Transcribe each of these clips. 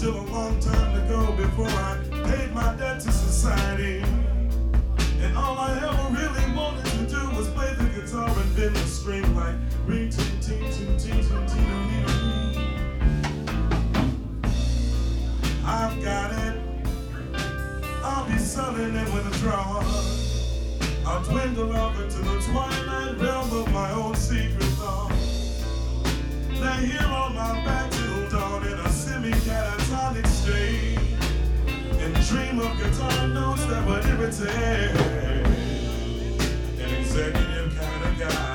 still a long time to go before I paid my debt to society. And all I ever really wanted to do was play the guitar and bend the string like ring, ting, ting, ting, ting, ting, ting, I've got it. I'll be selling it with a draw. I'll dwindle off into the twilight realm of my own secret thought. Lay here on my back till dawn in a semi-catatonic state, and dream of guitar notes that would irritate an executive kind of guy.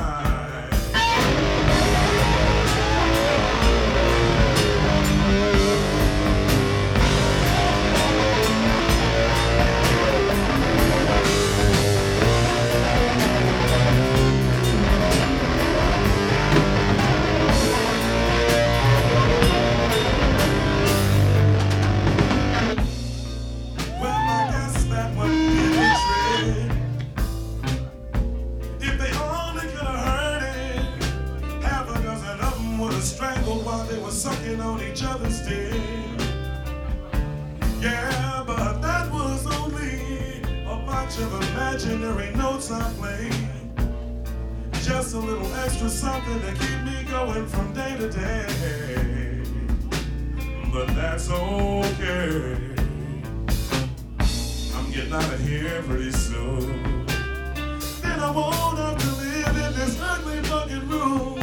Strangled while they were sucking on each other's dick. Yeah, but that was only a bunch of imaginary notes I played. Just a little extra something to keep me going from day to day. But that's okay. I'm getting out of here pretty soon. Then I won't have to live in this ugly fucking room.